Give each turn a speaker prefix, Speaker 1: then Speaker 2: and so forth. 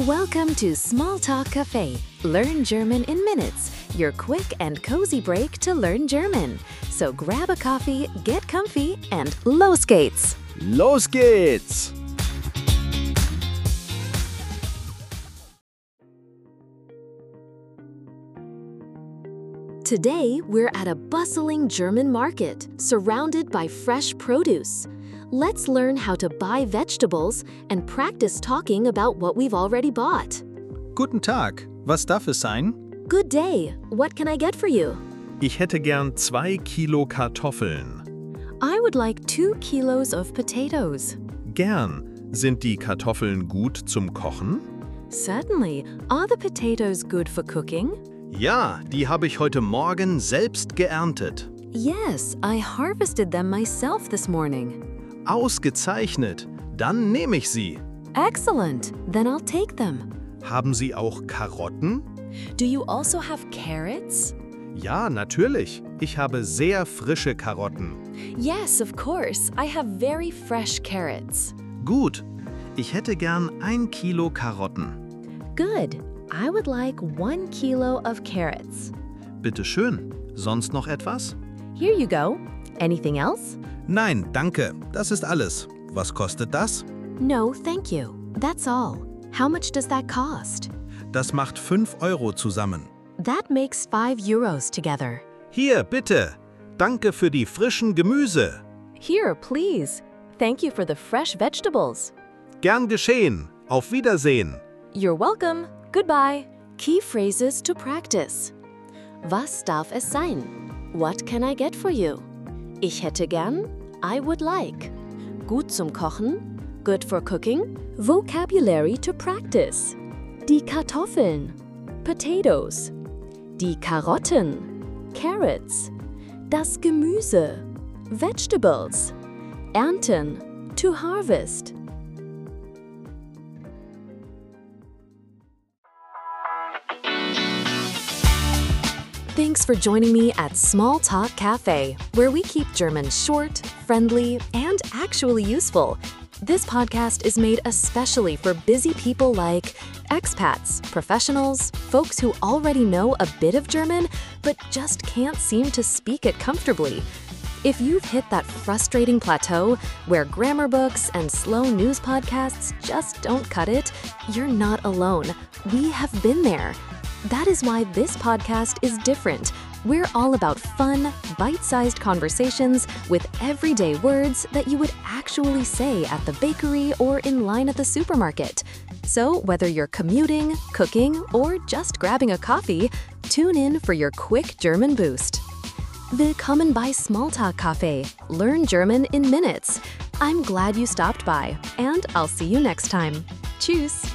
Speaker 1: Welcome to Smalltalk Cafe. Learn German in minutes. Your quick and cozy break to learn German. So grab a coffee, get comfy, and los geht's!
Speaker 2: Los geht's!
Speaker 1: Today, we're at a bustling German market, surrounded by fresh produce. Let's learn how to buy vegetables and practice talking about what we've already bought.
Speaker 2: Guten Tag, was darf es sein?
Speaker 1: Good day. What can I get for you?
Speaker 3: Ich hätte gern 2 Kilo Kartoffeln.
Speaker 1: I would like 2 kilos of potatoes.
Speaker 3: Gern. Sind die Kartoffeln gut zum Kochen?
Speaker 1: Certainly. Are the potatoes good for cooking?
Speaker 4: Ja, die habe ich heute Morgen selbst geerntet.
Speaker 1: Yes, I harvested them myself this morning.
Speaker 4: Ausgezeichnet. Dann nehme ich sie.
Speaker 1: Excellent. Then I'll take them.
Speaker 3: Haben Sie auch Karotten?
Speaker 1: Do you also have carrots?
Speaker 3: Ja, natürlich. Ich habe sehr frische Karotten.
Speaker 1: Yes, of course. I have very fresh carrots.
Speaker 4: Gut. Ich hätte gern 1 Kilo Karotten.
Speaker 1: Good. I would like 1 kilo of carrots.
Speaker 4: Bitte schön. Sonst noch etwas?
Speaker 1: Here you go. Anything else?
Speaker 2: Nein, danke. Das ist alles. Was kostet das?
Speaker 1: No, thank you. That's all. How much does that cost?
Speaker 2: Das macht 5 Euro zusammen.
Speaker 1: That makes 5 euros together.
Speaker 4: Hier, bitte. Danke für die frischen Gemüse.
Speaker 1: Here, please. Thank you for the fresh vegetables.
Speaker 4: Gern geschehen. Auf Wiedersehen.
Speaker 1: You're welcome. Goodbye. Key phrases to practice. Was darf es sein? What can I get for you? Ich hätte gern. I would like. Gut zum Kochen. Good for cooking. Vocabulary to practice. Die Kartoffeln. Potatoes. Die Karotten. Carrots. Das Gemüse. Vegetables. Ernten. To harvest. Thanks for joining me at Smalltalk Cafe, where we keep German short, friendly, and actually useful. This podcast is made especially for busy people like expats, professionals, folks who already know a bit of German but just can't seem to speak it comfortably. If you've hit that frustrating plateau where grammar books and slow news podcasts just don't cut it, you're not alone. We have been there. That is why this podcast is different. We're all about fun, bite-sized conversations with everyday words that you would actually say at the bakery or in line at the supermarket. So whether you're commuting, cooking, or just grabbing a coffee, tune in for your quick German boost. Willkommen bei Smalltalk Cafe. Learn German in minutes. I'm glad you stopped by, and I'll see you next time. Tschüss!